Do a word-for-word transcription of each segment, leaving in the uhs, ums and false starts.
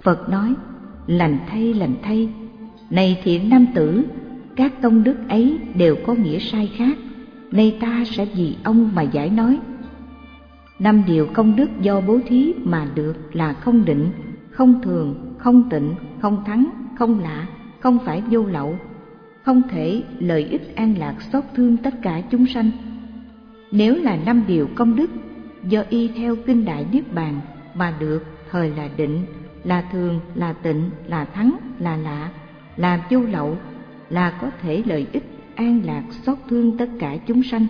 Phật nói: lành thay, lành thay, này thiện nam tử, các công đức ấy đều có nghĩa sai khác, nay ta sẽ vì ông mà giải nói. Năm điều công đức do bố thí mà được là không định, không thường, không tịnh, không thắng, không lạ, không phải vô lậu, không thể lợi ích an lạc xót thương tất cả chúng sanh. Nếu là năm điều công đức do y theo kinh Đại Niết Bàn mà được, thời là định, là thường, là tịnh, là thắng, là lạ, là vô lậu, là có thể lợi ích an lạc xót thương tất cả chúng sanh.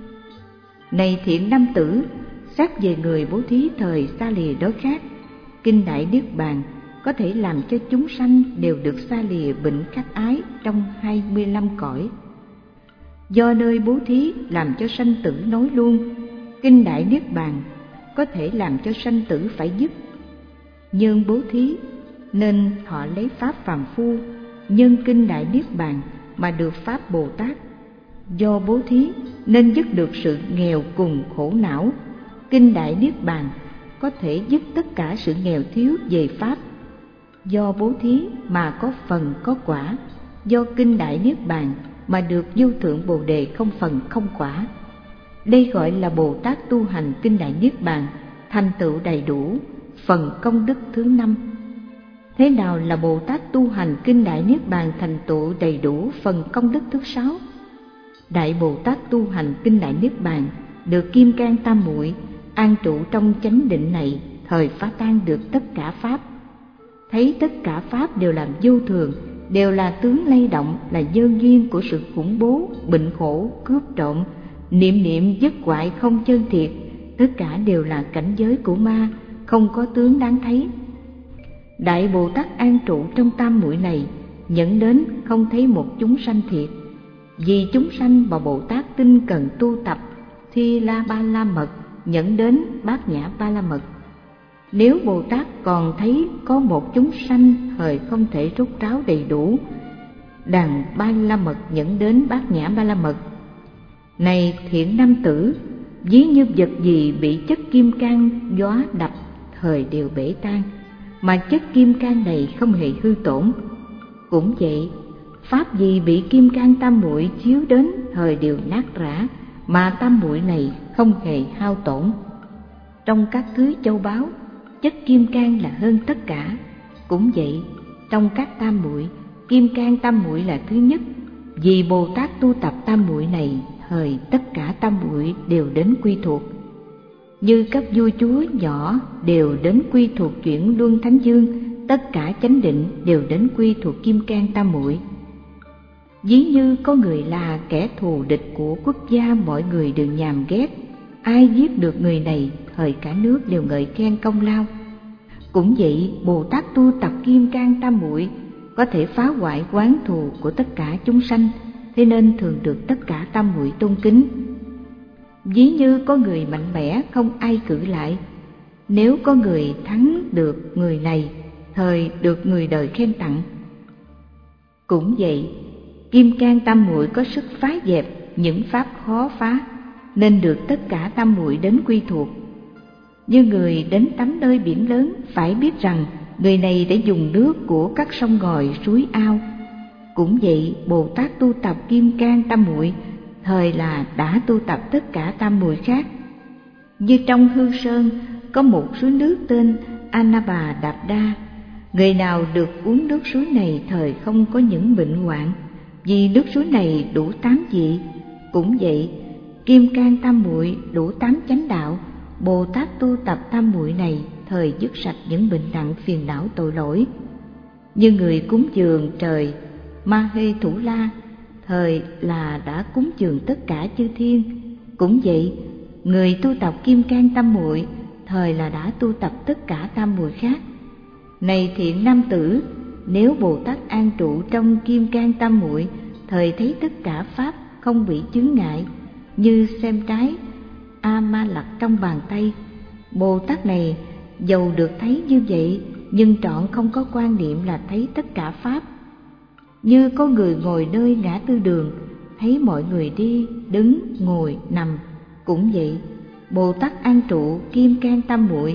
Này thiện nam tử, xét về người bố thí thời xa lìa đói khát, kinh Đại Niết Bàn có thể làm cho chúng sanh đều được xa lìa bệnh khát ái trong hai mươi lăm cõi. Do nơi bố thí làm cho sanh tử nói luôn, kinh Đại Niết Bàn có thể làm cho sanh tử phải dứt. Nhân bố thí nên họ lấy pháp phàm phu, nhân kinh Đại Niết Bàn mà được pháp Bồ Tát. Do bố thí nên dứt được sự nghèo cùng khổ não, kinh Đại Niết Bàn có thể dứt tất cả sự nghèo thiếu về pháp. Do bố thí mà có phần có quả, do kinh Đại Niết Bàn mà được vô thượng Bồ Đề không phần không quả. Đây gọi là Bồ Tát tu hành kinh Đại Niết Bàn thành tựu đầy đủ phần công đức thứ năm. Thế nào là Bồ Tát tu hành kinh Đại Niết Bàn thành tựu đầy đủ phần công đức thứ sáu? Đại Bồ Tát tu hành kinh Đại Niết Bàn được kim cang tam muội, an trụ trong chánh định này, thời phá tan được tất cả pháp. Thấy tất cả pháp đều là vô thường, đều là tướng lay động, là nhân duyên của sự khủng bố, bệnh khổ, cướp trộm, niệm niệm dứt hoại không chân thiệt, tất cả đều là cảnh giới của ma, không có tướng đáng thấy. Đại Bồ Tát an trụ trong tam muội này, nhận đến không thấy một chúng sanh thiệt. Vì chúng sanh mà Bồ Tát tinh cần tu tập Thi La Ba La Mật, nhận đến Bát Nhã Ba La Mật. Nếu Bồ Tát còn thấy có một chúng sanh thời không thể rốt ráo đầy đủ đàn Ba La Mật, nhận đến Bát Nhã Ba La Mật. Này thiện nam tử, ví như vật gì bị chất kim cang gió đập thời đều bể tan, mà chất kim cang này không hề hư tổn. Cũng vậy, pháp gì bị kim cang tam muội chiếu đến thời đều nát rã, mà tam muội này không hề hao tổn. Trong các thứ châu báu, chất kim cang là hơn tất cả. Cũng vậy, trong các tam muội, kim cang tam muội là thứ nhất. Vì Bồ Tát tu tập tam muội này, thời tất cả tam muội đều đến quy thuộc. Như các vua chúa nhỏ đều đến quy thuộc chuyển luân thánh dương, tất cả chánh định đều đến quy thuộc kim cang tam muội. Ví như có người là kẻ thù địch của quốc gia, mọi người đều nhàm ghét, ai giết được người này, thời cả nước đều ngợi khen công lao. Cũng vậy, Bồ Tát tu tập kim cang tam muội có thể phá hoại oán thù của tất cả chúng sanh, thế nên thường được tất cả tam muội tôn kính. Ví như có người mạnh mẽ không ai cự lại, nếu có người thắng được người này, thời được người đời khen tặng. Cũng vậy, kim cang tam muội có sức phá dẹp những pháp khó phá, nên được tất cả tam muội đến quy thuộc. Như người đến tắm nơi biển lớn, phải biết rằng người này đã dùng nước của các sông ngòi, suối ao. Cũng vậy, Bồ Tát tu tập kim cang tam muội, thời là đã tu tập tất cả tam muội khác. Như trong Hương Sơn có một suối nước tên Anaba Đạp Đa, người nào được uống nước suối này thời không có những bệnh hoạn, vì nước suối này đủ tám vị. Cũng vậy, kim cang tam muội đủ tám chánh đạo, Bồ Tát tu tập tam muội này thời dứt sạch những bệnh nặng phiền não tội lỗi. Như người cúng dường trời Ma Hê Thủ La, thời là đã cúng dường tất cả chư thiên. Cũng vậy, người tu tập kim cang tam muội, thời là đã tu tập tất cả tam muội khác. Này thiện nam tử, nếu Bồ Tát an trụ trong kim cang tam muội, thời thấy tất cả pháp không bị chướng ngại, như xem trái A Ma Lặc trong bàn tay. Bồ Tát này dầu được thấy như vậy, nhưng trọn không có quan niệm là thấy tất cả pháp. Như có người ngồi nơi ngã tư đường, thấy mọi người đi, đứng, ngồi, nằm. Cũng vậy, Bồ Tát an trụ kim cang tam muội,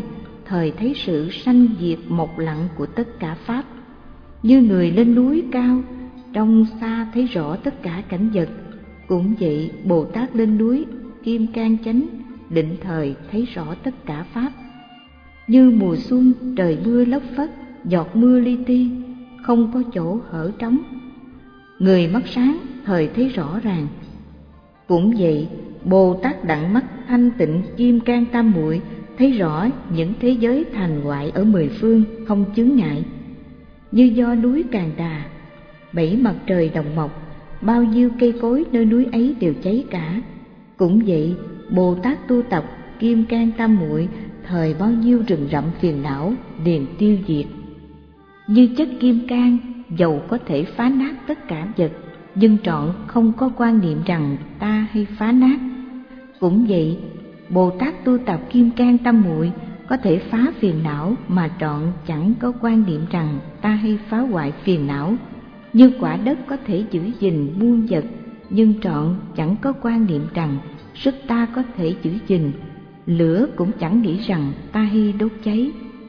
thời thấy sự sanh diệt mộc lặng của tất cả pháp. Như người lên núi cao, trong xa thấy rõ tất cả cảnh vật, cũng vậy Bồ Tát lên núi Kim Cang Chánh định thời thấy rõ tất cả pháp. Như mùa xuân trời mưa lất phất, giọt mưa li ti, không có chỗ hở trống, người mắt sáng thời thấy rõ ràng. Cũng vậy Bồ Tát đặng mắt thanh tịnh Kim Cang Tam Muội thấy rõ những thế giới thành hoại ở mười phương không chướng ngại. Như do núi Càn Đà, bảy mặt trời đồng mọc, bao nhiêu cây cối nơi núi ấy đều cháy cả. Cũng vậy Bồ Tát tu tập Kim Cang Tam Muội thời bao nhiêu rừng rậm phiền não liền tiêu diệt. Như chất kim cang, dầu có thể phá nát tất cả vật, nhưng trọn không có quan niệm rằng ta hay phá nát. Cũng vậy Bồ Tát tu tập Kim Cang Tam Muội có thể phá phiền não mà trọn chẳng có quan niệm rằng ta hay phá hoại phiền não. Như quả đất có thể giữ gìn muôn vật, nhưng trọn chẳng có quan niệm rằng sức ta có thể giữ gìn. Lửa cũng chẳng nghĩ rằng ta hay đốt cháy,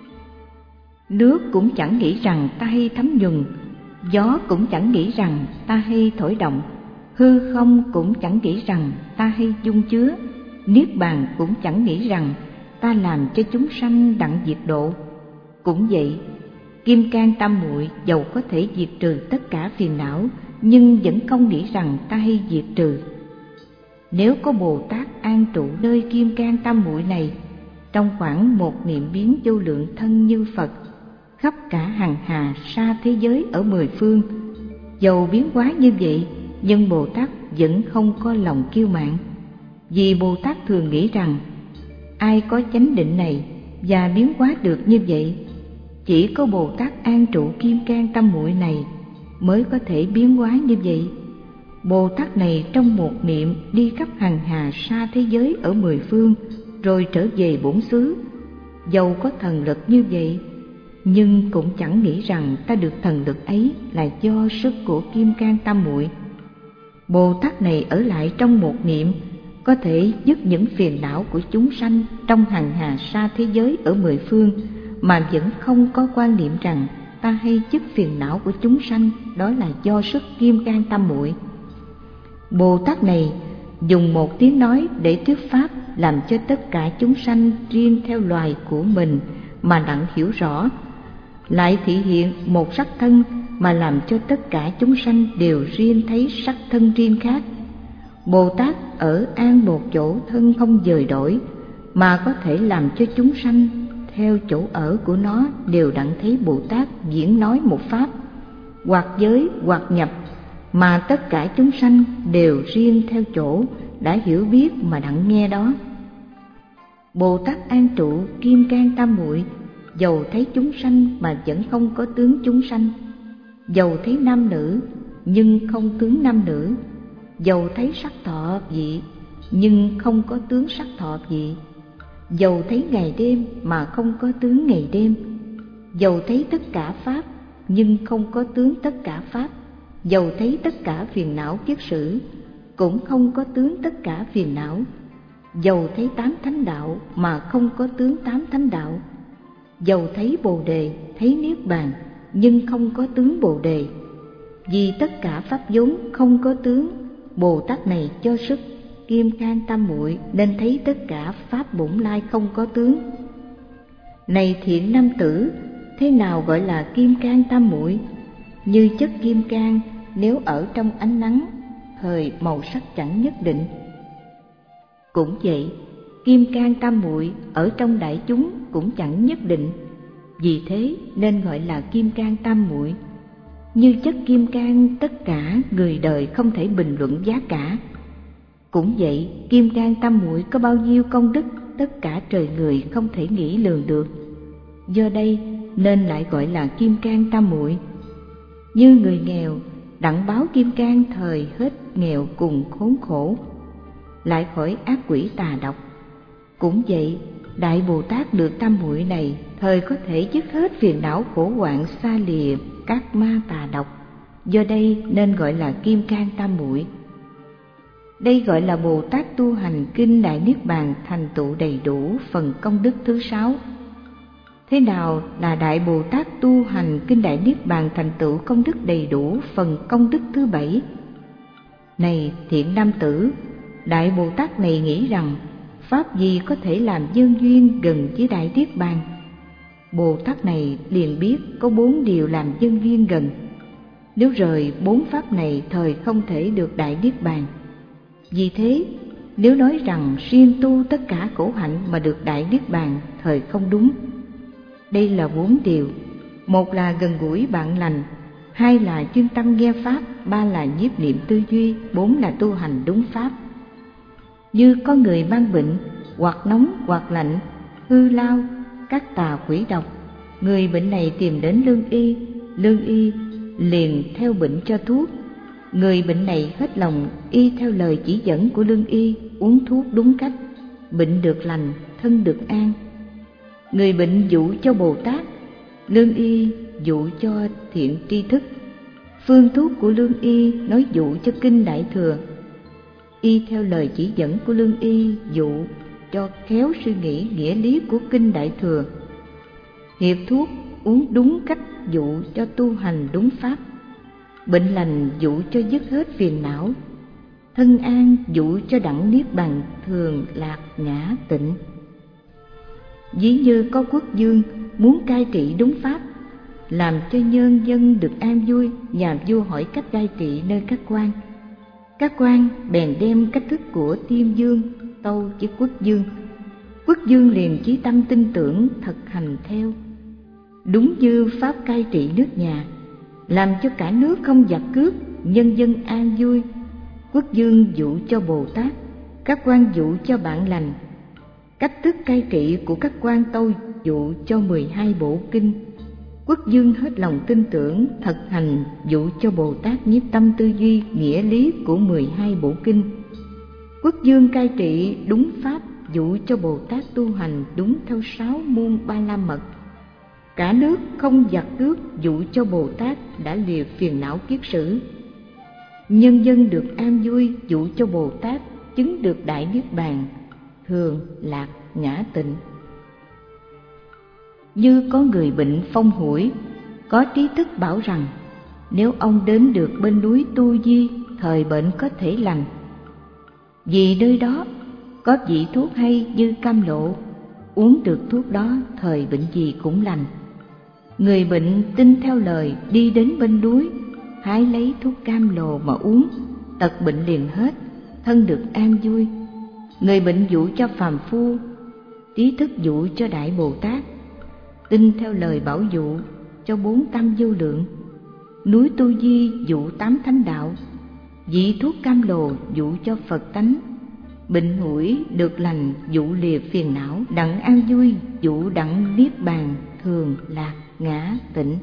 nước cũng chẳng nghĩ rằng ta hay thấm nhuần, gió cũng chẳng nghĩ rằng ta hay thổi động, hư không cũng chẳng nghĩ rằng ta hay dung chứa, niết bàn cũng chẳng nghĩ rằng ta làm cho chúng sanh đặng diệt độ. Cũng vậy Kim Cang Tam Muội dầu có thể diệt trừ tất cả phiền não, nhưng vẫn không nghĩ rằng ta hay diệt trừ. Nếu có Bồ Tát an trụ nơi Kim Cang Tam Muội này, trong khoảng một niệm biến vô lượng thân như Phật, khắp cả hằng hà sa thế giới ở mười phương, dầu biến hóa như vậy, nhưng Bồ Tát vẫn không có lòng kiêu mạn. Vì Bồ Tát thường nghĩ rằng ai có chánh định này và biến hóa được như vậy, chỉ có Bồ Tát an trụ Kim Cang Tam Muội này mới có thể biến hóa như vậy. Bồ Tát này trong một niệm đi khắp hằng hà sa thế giới ở mười phương, rồi trở về bổn xứ. Dầu có thần lực như vậy, nhưng cũng chẳng nghĩ rằng ta được thần lực ấy là do sức của Kim Cang Tam Muội. Bồ Tát này ở lại trong một niệm, có thể dứt những phiền não của chúng sanh trong hằng hà sa thế giới ở mười phương, mà vẫn không có quan niệm rằng ta hay dứt phiền não của chúng sanh, đó là do sức Kim Cang Tam Muội. Bồ Tát này dùng một tiếng nói để thuyết pháp, làm cho tất cả chúng sanh riêng theo loài của mình mà đặng hiểu rõ, lại thị hiện một sắc thân mà làm cho tất cả chúng sanh đều riêng thấy sắc thân riêng khác. Bồ Tát ở an một chỗ thân không dời đổi, mà có thể làm cho chúng sanh theo chỗ ở của nó đều đặng thấy Bồ Tát diễn nói một pháp, hoặc giới hoặc nhập, mà tất cả chúng sanh đều riêng theo chỗ đã hiểu biết mà đặng nghe đó. Bồ Tát an trụ Kim Cang Tam Muội dầu thấy chúng sanh mà vẫn không có tướng chúng sanh, dầu thấy nam nữ nhưng không tướng nam nữ, dầu thấy sắc thọ vị nhưng không có tướng sắc thọ vị, dầu thấy ngày đêm mà không có tướng ngày đêm, dầu thấy tất cả pháp nhưng không có tướng tất cả pháp, dầu thấy tất cả phiền não kiết sử cũng không có tướng tất cả phiền não, dầu thấy tám thánh đạo mà không có tướng tám thánh đạo, dầu thấy bồ đề thấy niết bàn nhưng không có tướng bồ đề. Vì tất cả pháp vốn không có tướng, Bồ Tát này cho sức Kim Cang Tam Muội nên thấy tất cả pháp bổn lai không có tướng. Này thiện nam tử, thế nào gọi là Kim Cang Tam Muội? Như chất kim cang nếu ở trong ánh nắng, thời màu sắc chẳng nhất định. Cũng vậy, Kim Cang Tam Muội ở trong đại chúng cũng chẳng nhất định, vì thế nên gọi là Kim Cang Tam Muội. Như chất kim cang tất cả người đời không thể bình luận giá cả. Cũng vậy, Kim Cang Tam Muội có bao nhiêu công đức tất cả trời người không thể nghĩ lường được. Do đây nên lại gọi là Kim Cang Tam Muội. Như người nghèo đặng báo kim cang thời hết nghèo cùng khốn khổ, lại khỏi ác quỷ tà độc. Cũng vậy, Đại Bồ Tát được Tam Muội này thời có thể dứt hết phiền não khổ hoạn xa lìa các ma tà độc. Do đây nên gọi là Kim Cang Tam Muội. Đây gọi là Bồ Tát tu hành kinh Đại Niết Bàn thành tựu đầy đủ phần công đức thứ sáu. Thế nào là Đại Bồ Tát tu hành kinh Đại Niết Bàn thành tựu công đức đầy đủ phần công đức thứ bảy? Này thiện nam tử, Đại Bồ Tát này nghĩ rằng pháp gì có thể làm nhân duyên gần với Đại Niết Bàn? Bồ Tát này liền biết có bốn điều làm nhân duyên gần. Nếu rời bốn pháp này thời không thể được Đại Niết Bàn. Vì thế, nếu nói rằng riêng tu tất cả khổ hạnh mà được Đại Niết Bàn thời không đúng. Đây là bốn điều: một là gần gũi bạn lành, hai là chuyên tâm nghe pháp, ba là nhiếp niệm tư duy, bốn là tu hành đúng pháp. Như có người mang bệnh, hoặc nóng hoặc lạnh, hư lao, các tà quỷ độc, người bệnh này tìm đến lương y, lương y liền theo bệnh cho thuốc. Người bệnh này hết lòng y theo lời chỉ dẫn của lương y, uống thuốc đúng cách, bệnh được lành, thân được an. Người bệnh dụ cho Bồ Tát, lương y dụ cho thiện tri thức. Phương thuốc của lương y nói dụ cho kinh Đại Thừa, y theo lời chỉ dẫn của lương y dụ cho khéo suy nghĩ nghĩa lý của kinh Đại Thừa. Hiệp thuốc uống đúng cách dụ cho tu hành đúng pháp. Bệnh lành dụ cho dứt hết phiền não, thân an dụ cho đẳng niết bàn thường lạc ngã tịnh. Ví như có quốc vương muốn cai trị đúng pháp, làm cho nhân dân được an vui, nhà vua hỏi cách cai trị nơi các quan. Các quan bèn đem cách thức của Tiêm vương tâu với quốc vương. Quốc vương liền chí tâm tin tưởng thực hành theo, đúng như pháp cai trị nước nhà, làm cho cả nước không giặc cướp, nhân dân an vui. Quốc vương dụ cho Bồ Tát, các quan dụ cho bạn lành. Cách thức cai trị của các quan tâu dụ cho mười hai bộ kinh. Quốc vương hết lòng tin tưởng thực hành dụ cho Bồ Tát nhiếp tâm tư duy nghĩa lý của mười hai bộ kinh. Quốc vương cai trị đúng pháp dụ cho Bồ Tát tu hành đúng theo sáu môn ba la mật. Cả nước không giặc cướp dụ cho Bồ Tát đã lìa phiền não kiết sử. Nhân dân được an vui dụ cho Bồ Tát chứng được Đại Niết Bàn thường lạc ngã tịnh. Như có người bệnh phong hủi, có trí thức bảo rằng nếu ông đến được bên núi Tu Di, thời bệnh có thể lành. Vì nơi đó có vị thuốc hay như cam lộ, uống được thuốc đó thời bệnh gì cũng lành. Người bệnh tin theo lời đi đến bên núi, hái lấy thuốc cam lồ mà uống, tật bệnh liền hết, thân được an vui. Người bệnh dụ cho phàm phu, trí thức dụ cho Đại Bồ Tát, tin theo lời bảo dụ cho bốn tam vô lượng. Núi Tu Di dụ tám thánh đạo, vị thuốc cam lồ dụ cho Phật tánh. Bệnh hủi được lành dụ lìa phiền não, đặng an vui dụ đặng niết bàn thường lạc ngã tịnh.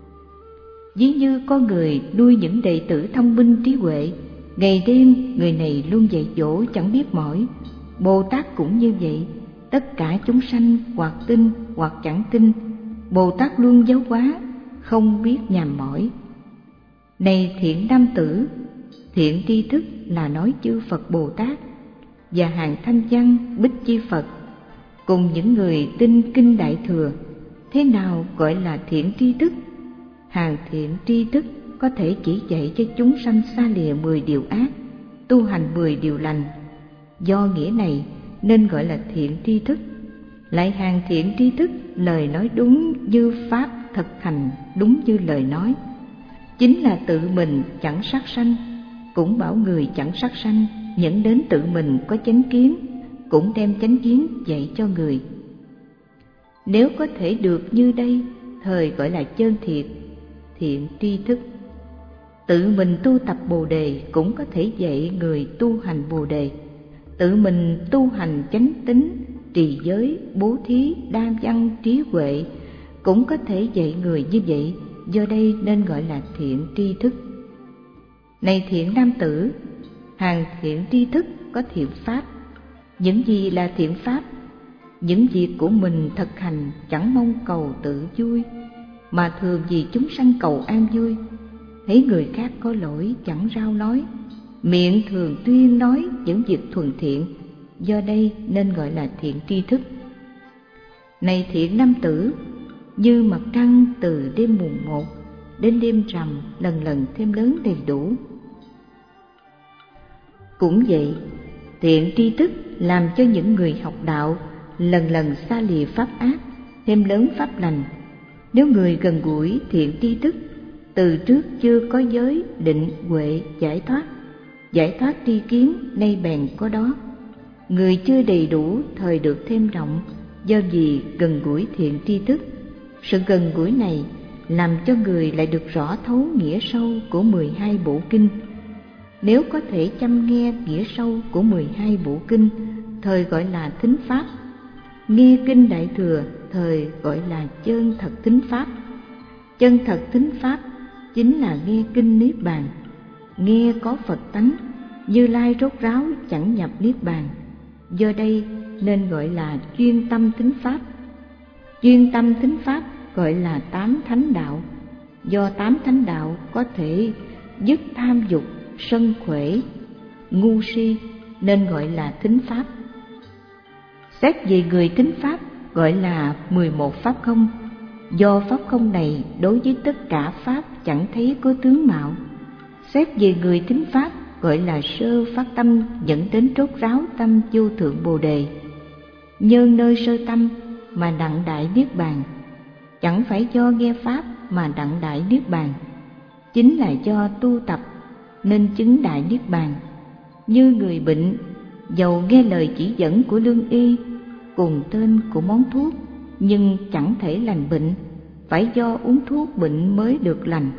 Ví như có người nuôi những đệ tử thông minh trí huệ, ngày đêm người này luôn dạy dỗ chẳng biết mỏi. Bồ Tát cũng như vậy, tất cả chúng sanh hoặc tin hoặc chẳng tin, Bồ Tát luôn giáo hóa, không biết nhàm mỏi. Này thiện nam tử, thiện tri thức là nói chư Phật Bồ Tát và hàng thanh văn bích chi Phật cùng những người tin kinh Đại Thừa. Thế nào gọi là thiện tri thức? Hàng thiện tri thức có thể chỉ dạy cho chúng sanh xa lìa mười điều ác, tu hành mười điều lành. Do nghĩa này nên gọi là thiện tri thức. Lại hàng thiện tri thức lời nói đúng như pháp, thực hành đúng như lời nói, chính là tự mình chẳng sát sanh, cũng bảo người chẳng sát sanh, dẫn đến tự mình có chánh kiến, cũng đem chánh kiến dạy cho người. Nếu có thể được như đây, thời gọi là chân thiệt, thiện tri thức. Tự mình tu tập Bồ Đề cũng có thể dạy người tu hành Bồ Đề. Tự mình tu hành chánh tín, trì giới, bố thí, đa văn, trí huệ cũng có thể dạy người như vậy. Do đây nên gọi là thiện tri thức. Này thiện nam tử, hàng thiện tri thức có thiện pháp. Những gì là thiện pháp? Những việc của mình thực hành chẳng mong cầu tự vui, mà thường vì chúng sanh cầu an vui. Thấy người khác có lỗi chẳng rao nói, miệng thường tuyên nói những việc thuần thiện. Do đây nên gọi là thiện tri thức. Này thiện nam tử, như mặt trăng từ đêm mùng một đến đêm rằm lần lần thêm lớn đầy đủ. Cũng vậy, thiện tri thức làm cho những người học đạo lần lần xa lìa pháp ác, thêm lớn pháp lành. Nếu người gần gũi thiện tri thức, từ trước chưa có giới định huệ giải thoát, giải thoát tri kiến nay bèn có đó. Người chưa đầy đủ thời được thêm rộng, do vì gần gũi thiện tri thức. Sự gần gũi này làm cho người lại được rõ thấu nghĩa sâu của mười hai bộ kinh. Nếu có thể chăm nghe nghĩa sâu của mười hai bộ kinh, thời gọi là thính pháp. Nghe kinh Đại Thừa, thời gọi là chân thật thính pháp. Chân thật thính pháp chính là nghe kinh Niết Bàn. Nghe có Phật tánh, Như Lai rốt ráo chẳng nhập Niết Bàn. Do đây nên gọi là chuyên tâm thính pháp. Chuyên tâm thính pháp gọi là tám thánh đạo. Do tám thánh đạo có thể dứt tham dục, sân khỏe, ngu si nên gọi là thính pháp. Xét về người thính pháp gọi là mười một pháp không. Do pháp không này đối với tất cả pháp chẳng thấy có tướng mạo. Xét về người thính pháp gọi là sơ phát tâm dẫn đến rốt ráo tâm vô thượng Bồ Đề. Nhân nơi sơ tâm mà đặng đại Niết Bàn. Chẳng phải do nghe pháp mà đặng đại Niết Bàn, chính là do tu tập nên chứng đại Niết Bàn. Như người bệnh, dầu nghe lời chỉ dẫn của lương y cùng tên của món thuốc, nhưng chẳng thể lành bệnh, phải do uống thuốc bệnh mới được lành.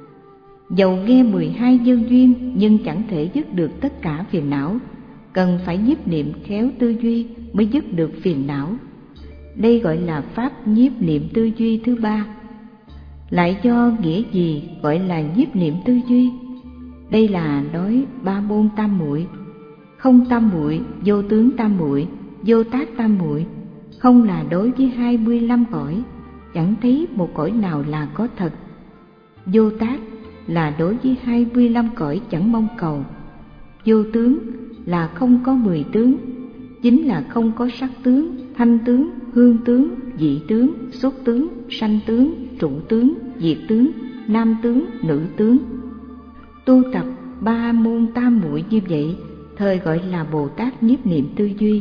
Dầu nghe mười hai nhân duyên nhưng chẳng thể dứt được tất cả phiền não, cần phải nhiếp niệm khéo tư duy mới dứt được phiền não. Đây gọi là pháp nhiếp niệm tư duy thứ ba. Lại do nghĩa gì gọi là nhiếp niệm tư duy? Đây là nói ba môn tam muội: không tam muội, vô tướng tam muội, vô tác tam muội. Không là đối với hai mươi lăm cõi, chẳng thấy một cõi nào là có thật. Vô tác là đối với hai mươi lăm cõi chẳng mong cầu. Vô tướng là không có mười tướng, chính là không có sắc tướng, thanh tướng, hương tướng, vị tướng, xuất tướng, sanh tướng, trụ tướng, diệt tướng, nam tướng, nữ tướng. Tu tập ba môn tam muội như vậy, thời gọi là Bồ Tát nhiếp niệm tư duy.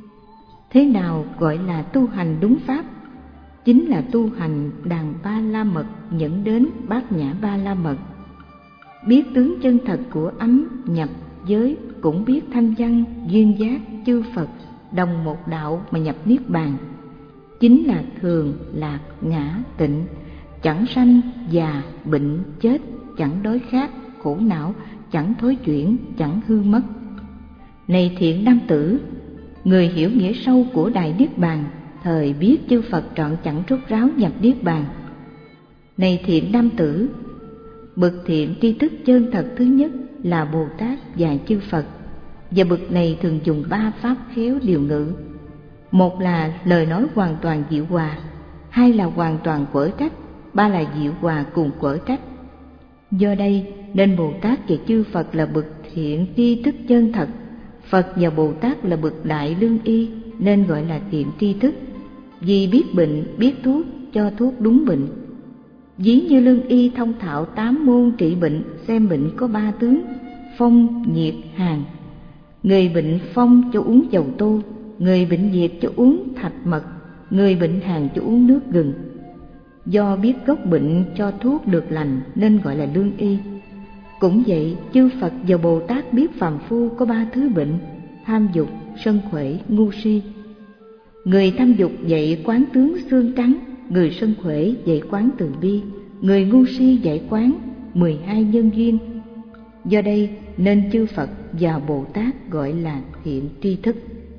Thế nào gọi là tu hành đúng pháp? Chính là tu hành đàn ba la mật dẫn đến bát nhã ba la mật. Biết tướng chân thật của ấm nhập giới, cũng biết thanh văn duyên giác chư Phật đồng một đạo mà nhập Niết Bàn. Chính là thường lạc ngã tịnh, chẳng sanh già bệnh chết, chẳng đói khát khổ não, chẳng thối chuyển, chẳng hư mất. Này thiện nam tử, người hiểu nghĩa sâu của đại Niết Bàn, thời biết chư Phật trọn chẳng rốt ráo nhập Niết Bàn. Này thiện nam tử, bậc thiện tri thức chân thật thứ nhất là Bồ Tát và chư Phật, và bậc này thường dùng ba pháp khéo điều ngữ. Một là lời nói hoàn toàn diệu hòa, hai là hoàn toàn quở trách, ba là diệu hòa cùng quở trách. Do đây nên Bồ Tát và chư Phật là bậc thiện tri thức chân thật. Phật và Bồ Tát là bậc đại lương y, nên gọi là thiện tri thức. Vì biết bệnh, biết thuốc, cho thuốc đúng bệnh. Ví như lương y thông thạo tám môn trị bệnh, xem bệnh có ba tướng: phong, nhiệt, hàn. Người bệnh phong cho uống dầu tô, người bệnh nhiệt cho uống thạch mật, người bệnh hàn cho uống nước gừng. Do biết gốc bệnh cho thuốc được lành nên gọi là lương y. Cũng vậy, chư Phật và Bồ Tát biết phàm phu có ba thứ bệnh: tham dục, sân khỏe, ngu si. Người tham dục dạy quán tướng xương trắng, người sân khỏe dạy quán từ bi, người ngu si dạy quán mười hai nhân duyên. Do đây nên chư Phật và Bồ Tát gọi là thiện tri thức.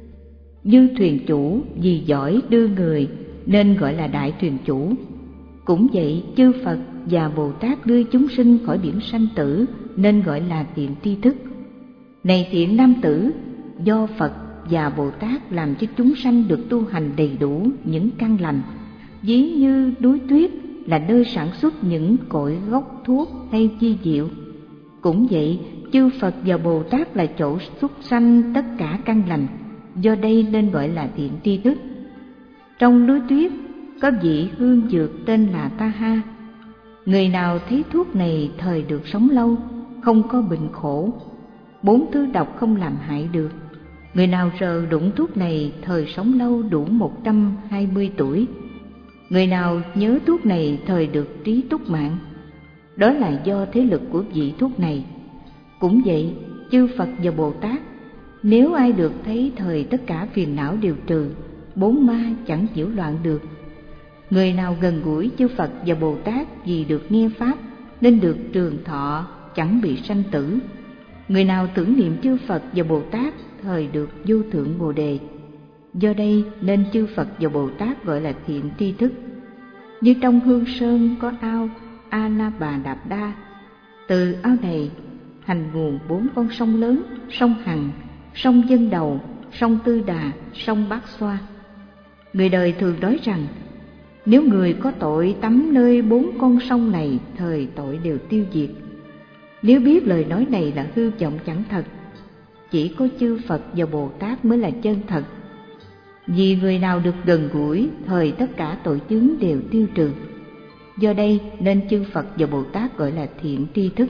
Như thuyền chủ vì giỏi đưa người nên gọi là đại thuyền chủ. Cũng vậy, chư Phật và Bồ Tát đưa chúng sinh khỏi biển sanh tử nên gọi là thiện tri thức. Này thiện nam tử, do Phật và Bồ Tát làm cho chúng sanh được tu hành đầy đủ những căn lành. Ví như núi tuyết là nơi sản xuất những cội gốc thuốc hay chi diệu. Cũng vậy, chư Phật và Bồ Tát là chỗ xuất sanh tất cả căn lành. Do đây nên gọi là thiện tri thức. Trong núi tuyết có vị hương dược tên là Taha. Người nào thấy thuốc này thời được sống lâu, không có bệnh khổ, bốn thứ độc không làm hại được. Người nào rờ đụng thuốc này thời sống lâu đủ một trăm hai mươi tuổi. Người nào nhớ thuốc này thời được trí túc mạng. Đó là do thế lực của vị thuốc này. Cũng vậy, chư Phật và Bồ Tát, nếu ai được thấy thời tất cả phiền não đều trừ, bốn ma chẳng nhiễu loạn được. Người nào gần gũi chư Phật và Bồ Tát vì được nghe Pháp nên được trường thọ, chẳng bị sanh tử. Người nào tưởng niệm chư Phật và Bồ Tát thời được vô thượng Bồ Đề. Do đây nên chư Phật và Bồ Tát gọi là thiện tri thức. Như trong Hương Sơn có ao A La Bà Đạp Đa, từ ao này thành nguồn bốn con sông lớn: sông Hằng, sông Dân Đầu, sông Tư Đà, sông Bát Xoa. Người đời thường nói rằng nếu người có tội tắm nơi bốn con sông này, thời tội đều tiêu diệt. Nếu biết lời nói này là hư vọng chẳng thật, chỉ có chư Phật và Bồ Tát mới là chân thật. Vì người nào được gần gũi, thời tất cả tội chướng đều tiêu trừ. Do đây nên chư Phật và Bồ Tát gọi là thiện tri thức.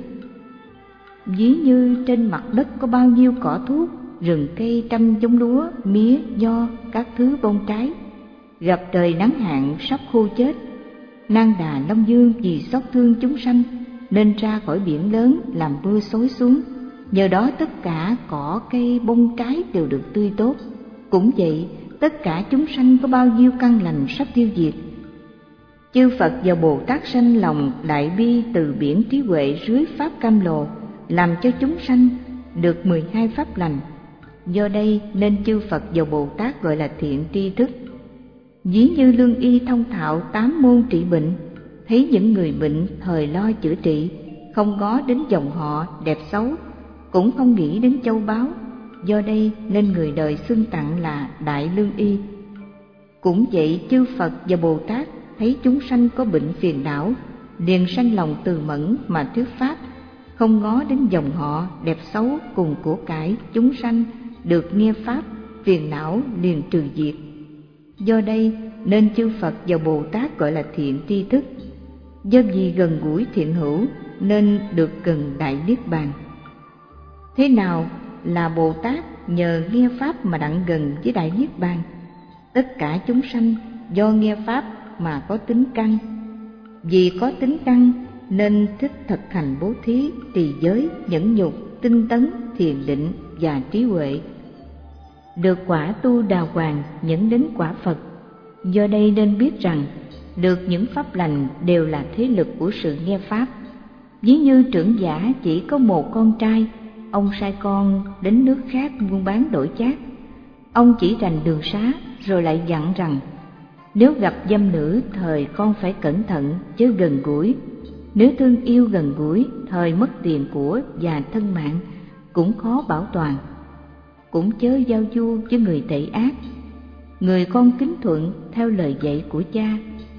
Ví như trên mặt đất có bao nhiêu cỏ thuốc, rừng cây trăm giống lúa, mía, nho, các thứ bông trái, gặp trời nắng hạn sắp khô chết. Nang Đà Long Dương vì xót thương chúng sanh nên ra khỏi biển lớn làm mưa xối xuống. Nhờ đó tất cả cỏ cây bông trái đều được tươi tốt. Cũng vậy, tất cả chúng sanh có bao nhiêu căn lành sắp tiêu diệt. Chư Phật và Bồ Tát sanh lòng đại bi từ biển trí huệ rưới pháp cam lồ, làm cho chúng sanh được mười hai pháp lành. Do đây nên chư Phật và Bồ Tát gọi là thiện tri thức. Ví như lương y thông thạo tám môn trị bệnh, thấy những người bệnh thời lo chữa trị, không ngó đến dòng họ đẹp xấu, cũng không nghĩ đến châu báu. Do đây nên người đời xưng tặng là đại lương y. Cũng vậy, chư Phật và Bồ Tát thấy chúng sanh có bệnh phiền não, liền sanh lòng từ mẫn mà thuyết pháp, không ngó đến dòng họ đẹp xấu cùng của cải chúng sanh được nghe pháp, phiền não liền trừ diệt. Do đây nên chư Phật và Bồ Tát gọi là thiện tri thức. Do vì gần gũi thiện hữu nên được gần đại niết bàn. Thế nào là Bồ Tát nhờ nghe pháp mà đặng gần với đại niết bàn? Tất cả chúng sanh do nghe pháp mà có tính căn. Vì có tính căn nên thích thực hành bố thí, trì giới, nhẫn nhục, tinh tấn, thiền định và trí huệ, được quả tu đà hoàng, nhẫn đến quả Phật. Do đây nên biết rằng được những pháp lành đều là thế lực của sự nghe pháp. Ví như trưởng giả chỉ có một con trai, ông sai con đến nước khác buôn bán đổi chác. Ông chỉ rành đường xá rồi lại dặn rằng nếu gặp dâm nữ thời con phải cẩn thận chớ gần gũi. Nếu thương yêu gần gũi thời mất tiền của và thân mạng cũng khó bảo toàn. Cũng chớ giao du với người tệ ác. Người con kính thuận theo lời dạy của cha,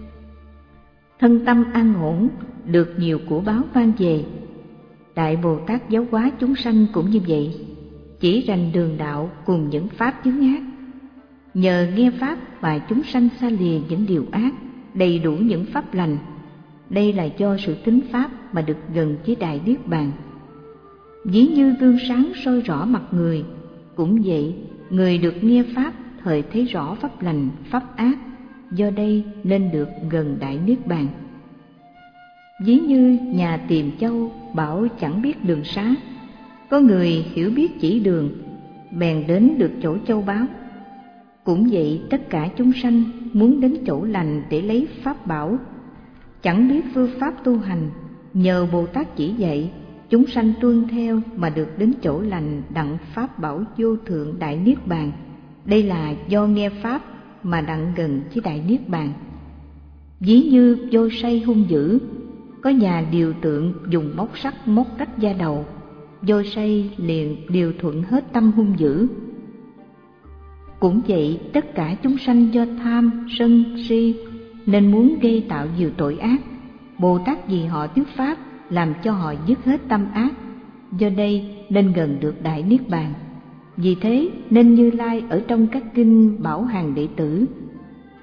thân tâm an ổn, được nhiều của báo mang về. Đại Bồ Tát giáo hóa chúng sanh cũng như vậy, chỉ rành đường đạo cùng những pháp chướng ác. Nhờ nghe pháp mà chúng sanh xa lìa những điều ác, đầy đủ những pháp lành. Đây là do sự thính pháp mà được gần với đại niết bàn. Ví như gương sáng soi rõ mặt người, cũng vậy, người được nghe pháp thời thấy rõ pháp lành, pháp ác. Do đây nên được gần đại niết bàn. Ví như nhà tìm châu bảo chẳng biết đường xá, có người hiểu biết chỉ đường, bèn đến được chỗ châu báu. Cũng vậy, tất cả chúng sanh muốn đến chỗ lành để lấy pháp bảo, chẳng biết phương pháp tu hành. Nhờ Bồ Tát chỉ dạy, chúng sanh tuân theo mà được đến chỗ lành đặng pháp bảo vô thượng đại niết bàn. Đây là do nghe pháp mà đặng gần với đại niết bàn. Ví như vô say hung dữ, có nhà điều tượng dùng móc sắt móc rách da đầu, vô say liền điều thuận hết tâm hung dữ. Cũng vậy, tất cả chúng sanh do tham, sân, si nên muốn gây tạo nhiều tội ác. Bồ Tát vì họ thuyết pháp làm cho họ dứt hết tâm ác. Do đây nên gần được đại niết bàn. Vì thế nên Như Lai ở trong các kinh bảo hàng đệ tử: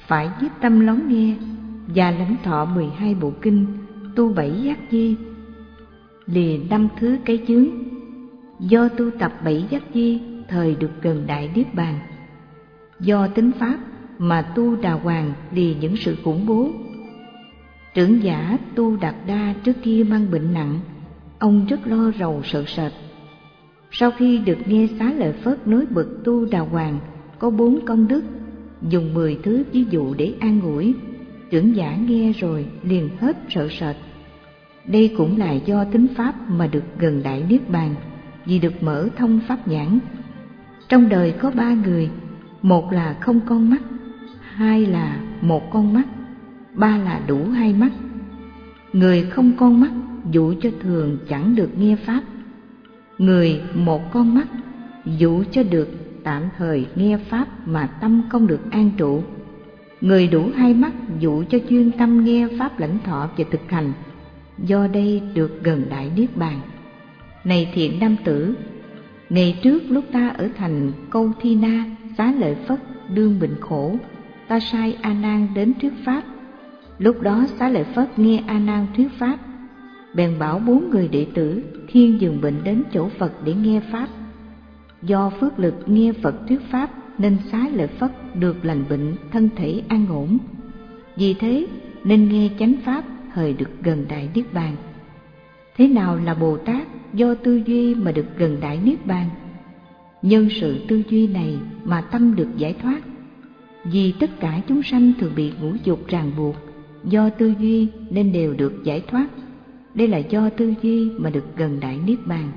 phải nhiếp tâm lắng nghe và lãnh thọ mười hai bộ kinh, tu bảy giác chi, lìa năm thứ cái chướng. Do tu tập bảy giác chi, thời được gần đại niết bàn. Do tính pháp mà tu đà hoàng, lìa những sự khủng bố. Trưởng giả Tu Đạt Đa trước kia mang bệnh nặng, ông rất lo rầu sợ sệt. Sau khi được nghe Xá Lợi Phất nói bậc Tu Đà Hoàng có bốn công đức, dùng mười thứ ví dụ để an ủi, trưởng giả nghe rồi liền hết sợ sệt. Đây cũng là do tính pháp mà được gần đại niết bàn, vì được mở thông pháp nhãn. Trong đời có ba người, một là không con mắt, hai là một con mắt, ba là đủ hai mắt. Người không con mắt dụ cho thường chẳng được nghe pháp, người một con mắt dụ cho được tạm thời nghe pháp mà tâm không được an trụ, người đủ hai mắt dụ cho chuyên tâm nghe pháp lãnh thọ và thực hành, do đây được gần đại niết bàn. Này thiện nam tử, ngày trước lúc ta ở thành Câu Thi Na, Xá Lợi Phất đương bệnh khổ, ta sai A Nan đến thuyết pháp. Lúc đó Xá Lợi Phất nghe A Nan thuyết pháp, bèn bảo bốn người đệ tử khiêng giường bệnh đến chỗ Phật để nghe pháp. Do phước lực nghe Phật thuyết pháp nên Xá Lợi Phất được lành bệnh, thân thể an ổn. Vì thế nên nghe chánh pháp, thời được gần đại niết bàn. Thế nào là Bồ Tát do tư duy mà được gần đại niết bàn? Nhân sự tư duy này mà tâm được giải thoát. Vì tất cả chúng sanh thường bị ngũ dục ràng buộc, do tư duy nên đều được giải thoát. Đây là do tư duy mà được gần đại niết bàn.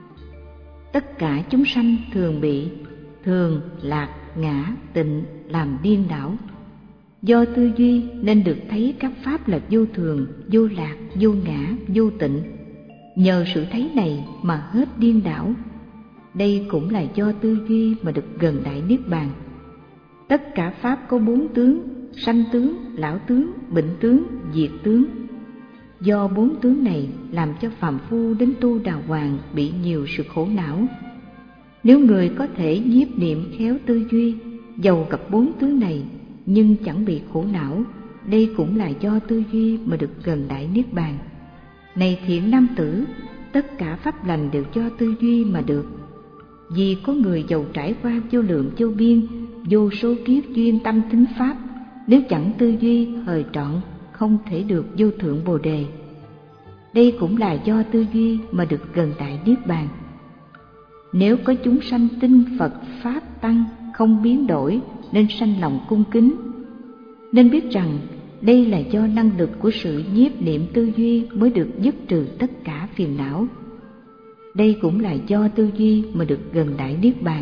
Tất cả chúng sanh thường bị thường, lạc, ngã, tịnh làm điên đảo. Do tư duy nên được thấy các pháp là vô thường, vô lạc, vô ngã, vô tịnh. Nhờ sự thấy này mà hết điên đảo. Đây cũng là do tư duy mà được gần đại niết bàn. Tất cả pháp có bốn tướng: sanh tướng, lão tướng, bệnh tướng, diệt tướng. Do bốn tướng này làm cho phàm phu đến tu đà hoàng bị nhiều sự khổ não. Nếu người có thể nhiếp niệm khéo tư duy, dầu gặp bốn tướng này nhưng chẳng bị khổ não, đây cũng là do tư duy mà được gần đại niết bàn. Này thiện nam tử, tất cả pháp lành đều do tư duy mà được. Vì có người giàu trải qua vô lượng vô biên, vô số kiếp duyên tâm tính pháp, nếu chẳng tư duy hời trọn, không thể được vô thượng bồ đề. Đây cũng là do tư duy mà được gần đại niết bàn. Nếu có chúng sanh tin Phật Pháp Tăng không biến đổi nên sanh lòng cung kính, nên biết rằng đây là do năng lực của sự nhiếp niệm tư duy mới được dứt trừ tất cả phiền não. Đây cũng là do tư duy mà được gần đại niết bàn.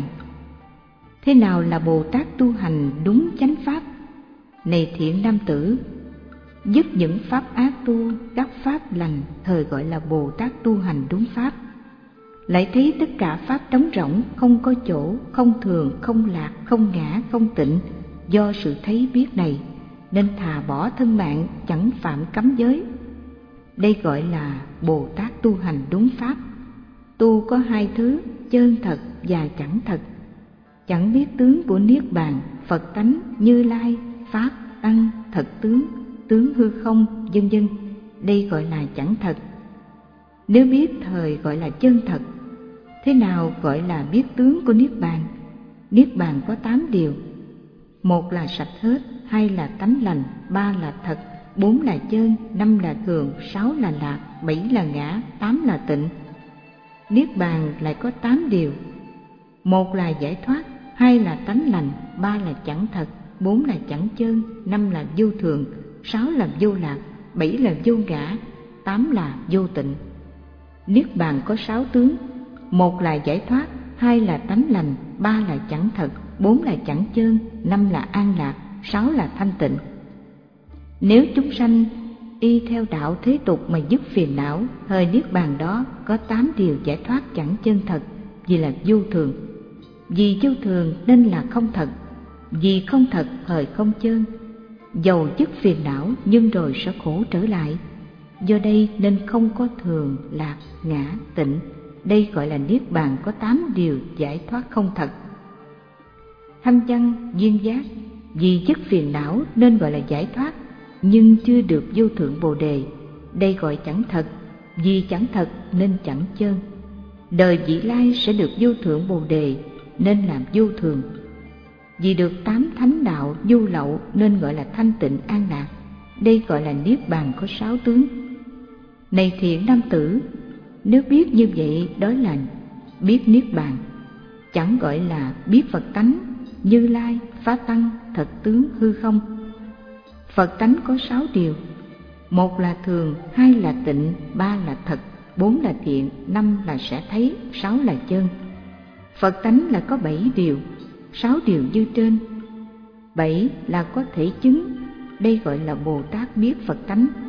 Thế nào là Bồ Tát tu hành đúng chánh pháp? Này thiện nam tử, dứt những pháp ác tu các pháp lành, thời gọi là Bồ Tát tu hành đúng pháp. Lại thấy tất cả pháp trống rỗng, không có chỗ, không thường, không lạc, không ngã, không tịnh. Do sự thấy biết này nên thà bỏ thân mạng, chẳng phạm cấm giới. Đây gọi là Bồ Tát tu hành đúng pháp. Tu có hai thứ, chân thật và chẳng thật. Chẳng biết tướng của niết bàn, Phật tánh, Như Lai, Pháp, Tăng, thật tướng, tướng hư không, vân vân. Đây gọi là chẳng thật. Nếu biết thời gọi là chân thật. Thế nào gọi là biết tướng của niết bàn? Niết bàn có tám điều. Một là sạch hết, hai là tánh lành, ba là thật, bốn là chân, năm là thường, sáu là lạc, bảy là ngã, tám là tịnh. Niết bàn lại có tám điều. Một là giải thoát, hai là tánh lành, ba là chẳng thật, bốn là chẳng chân, năm là vô thường, sáu là vô lạc, bảy là vô ngã, tám là vô tịnh. Niết bàn có sáu tướng. Một là giải thoát, hai là tánh lành, ba là chẳng thật, bốn là chẳng chân, năm là an lạc, sáu là thanh tịnh. Nếu chúng sanh y theo đạo thế tục mà dứt phiền não, thời niết bàn đó có tám điều giải thoát chẳng chân thật, vì là vô thường. Vì vô thường nên là không thật, vì không thật thời không chân. Dầu dứt phiền não nhưng rồi sẽ khổ trở lại. Do đây nên không có thường, lạc, ngã, tịnh. Đây gọi là niết bàn có tám điều giải thoát không thật. Thanh văn, duyên giác, Vì dứt phiền não nên gọi là giải thoát, nhưng chưa được vô thượng bồ đề. Đây gọi chẳng thật, vì chẳng thật nên chẳng chơn. Đời vị lai sẽ được vô thượng bồ đề nên làm vô thường. Vì được tám thánh đạo du lậu nên gọi là thanh tịnh an lạc. Đây gọi là niết bàn có sáu tướng. Này thiện nam tử, nếu biết như vậy đó là biết niết bàn, chẳng gọi là biết Phật tánh, Như Lai, Phá Tăng, thật tướng hư không. Phật tánh có sáu điều: một là thường, hai là tịnh, ba là thật, bốn là thiện, năm là sẽ thấy, sáu là chân. Phật tánh là có bảy điều, sáu điều như trên. Bảy là có thể chứng, đây gọi là Bồ Tát biết Phật tánh.